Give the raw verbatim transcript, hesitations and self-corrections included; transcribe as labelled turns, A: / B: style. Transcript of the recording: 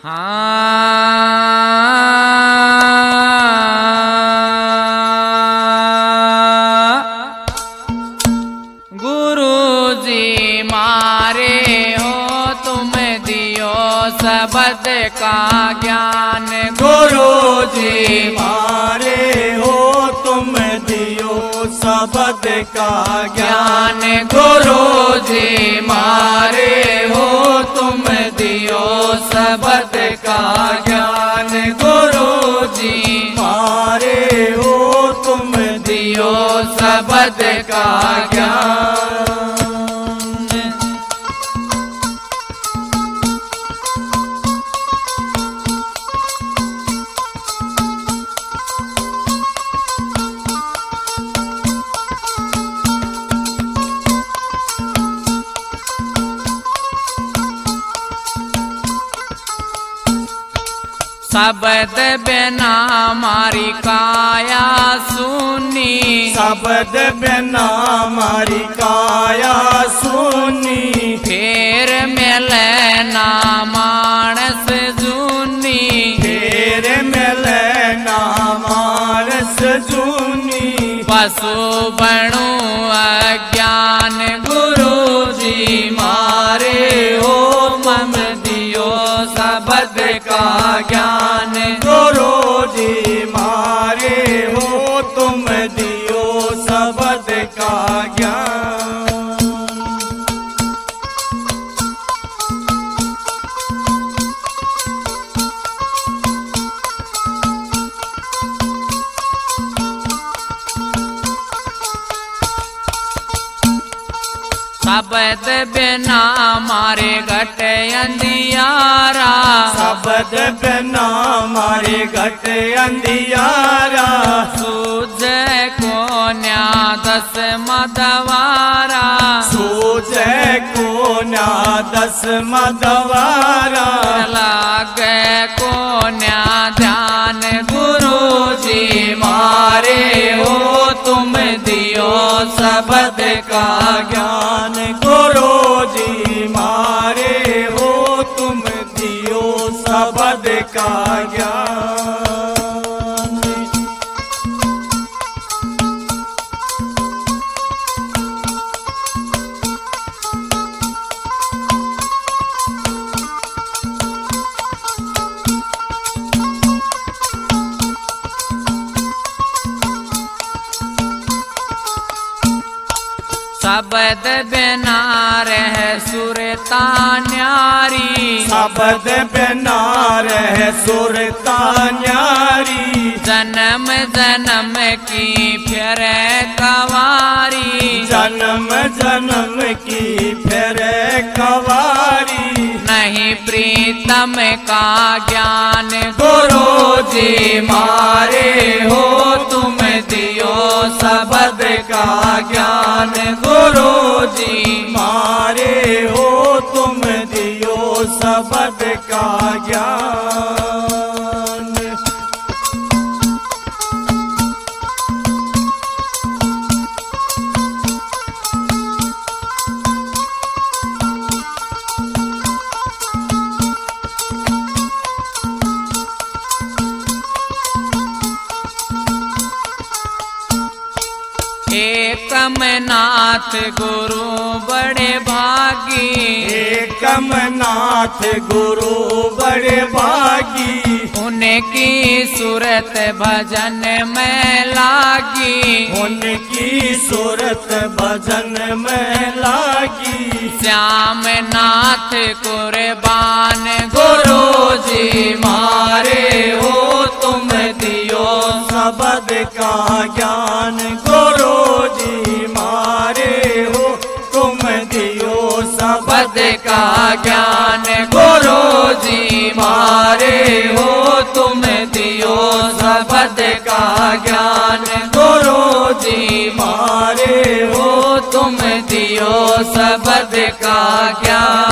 A: गुरुजी मारे हो तुम दियो शब्द का ज्ञान।
B: गुरुजी मारे हो तुम दियो शब्द का ज्ञान।
A: गुरुजी मारे हो तुम दियो शब्द का ज्ञान। गुरुजी
B: मारे हो तुम
A: दियो शब्द का ज्ञान। शब्द बिना मारी काया सुनी।
B: शब्द बिना मारी काया सुनी।
A: फेर मिले ना मानस जूनी।
B: फेर मिले ना मानस जूनी।
A: पशु बनू अज्ञान। गुरुजी मारे हो मम दियो शब्द का ज्ञान।
B: गुरुजी मारे हो तुम दियो शब्द का ज्ञान।
A: शब्द बिना मारे घट अंधियारा।
B: शब्द बिना मारे घट अंधियारा।
A: सूझे को न्या दस मदवारा।
B: सूझे को न्या दस मदवारा।
A: लागे को न्या ध्यान। गुरुजी मारे हो तुम दियो शब्द का ज्ञान।
B: गुरुजी मारे हो तुम दियो शब्द का ज्ञान।
A: शब्द बिना रह सुरता न्यारी।
B: शब्द बिना रह सुरता न्यारी।
A: जन्म जन्म की फिर कवारी।
B: जन्म जन्म की फिर कवारी।
A: नहीं प्रीतम का ज्ञान। गुरुजी मारे हो तुम दियो शब्द का ज्ञान। गुरुजी
B: मारे हो तुम दियो शब्द का ज्ञान।
A: एकम नाथ गुरु बड़े भागी।
B: एकम नाथ गुरु बड़े भागी।
A: उनकी सूरत भजन में लागी।
B: उनकी सूरत भजन में लागी।
A: श्याम नाथ कुर्बान। गुरुजी मारे हो तुम दियो
B: शब्द का ज्ञान। गुरुजी मारे हो तुम दियो शब्द
A: का ज्ञान। गुरुजी मारे हो तुम दियो शब्द का ज्ञान। गुरुजी मारे हो तुम दियो शब्द का ज्ञान।